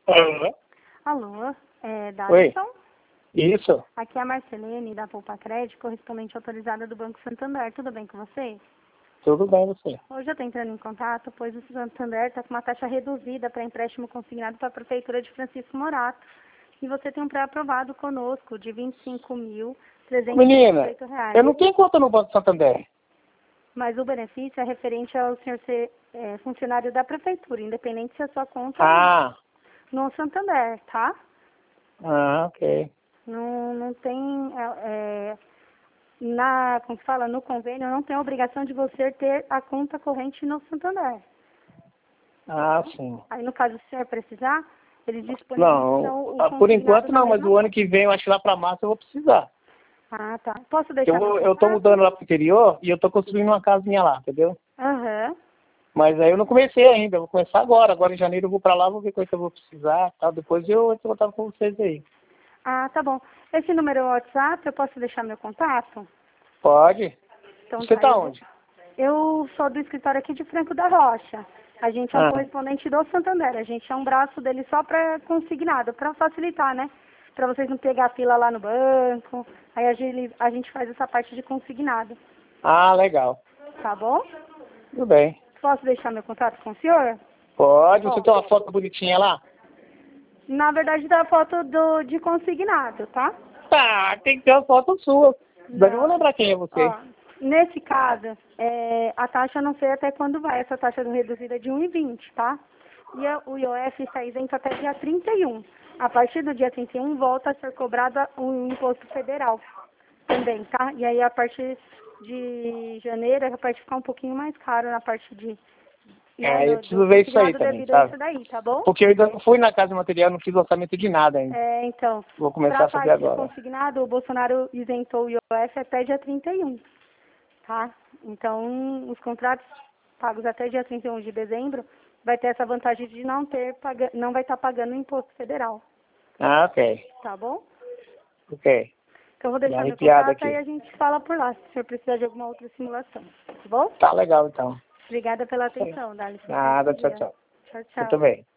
Alô? Alô, Oi, Darson? isso, Aqui é a Marcelene, da Poupa Crédito, correspondente autorizada do Banco Santander. Tudo bem com você? tudo bem você? Hoje eu estou entrando em contato, pois o Santander está com uma taxa reduzida para empréstimo consignado para a Prefeitura de Francisco Morato. E você tem um pré-aprovado conosco de R$ Menina, 25.318. eu não tenho conta no Banco Santander. Mas o benefício é referente ao senhor ser funcionário da Prefeitura, independente se a sua conta no Santander, tá? Ok. Não tem, como se fala, no convênio, não tem a obrigação de você ter a conta corrente no Santander. Sim. Aí, no caso, se o senhor precisar, eles Não, disponibilizam o por consignado enquanto na não, mas mesma o ano conta. que vem, eu acho que lá pra março eu vou precisar. Ah, tá. Posso deixar meu Eu tô mudando contato? lá pro interior e eu tô construindo uma casinha lá, entendeu? Aham. Mas aí eu não comecei ainda, eu vou começar agora. Agora em janeiro eu vou pra lá, vou ver coisa que eu vou precisar, tal. Depois eu entro em contato com vocês aí. Ah, tá bom. Esse número é o WhatsApp, eu posso deixar meu contato? Pode? Então Você tá, tá onde? eu sou do escritório aqui de Franco da Rocha. A gente é um correspondente do Santander. A gente é um braço dele só para consignado, para facilitar, né? Para vocês não pegar a fila lá no banco. Aí a gente faz essa parte de consignado. Legal. Tá bom? Tudo bem. Posso deixar meu contato com o senhor? Pode, você Ó, tem uma foto bonitinha lá? na verdade, dá foto de consignado, tá? Tá, tem que ter uma foto sua. Daí eu vou Não. lembrar quem é você. Ó, nesse caso, a taxa não sei até quando vai. Essa taxa reduzida é de 1,20, tá? E o IOF está isento até dia 31. A partir do dia 31 volta a ser cobrado o imposto federal também, tá? E aí a partir de janeiro é capaz de ficar um pouquinho mais caro na parte de Eu do preciso ver isso aí consignado também, devido a sabe? isso daí, tá bom? Porque eu ainda não fui na casa material, não fiz orçamento de nada ainda. Então, Vou para começar a a fazer parte de agora. consignado, o Bolsonaro isentou o IOF até dia 31, tá? Então, os contratos pagos até dia 31 de dezembro vai ter essa vantagem de não vai estar pagando o imposto federal, Ok. tá bom? Ok. Então, eu vou Me deixar meu arrepiado contato aí aqui. a gente fala por lá, se o senhor precisar de alguma outra simulação, tá bom? Tá legal, então. Obrigada pela atenção, dá licença, um bom Nada, tchau, dia. tchau. Tchau, Você tchau. também.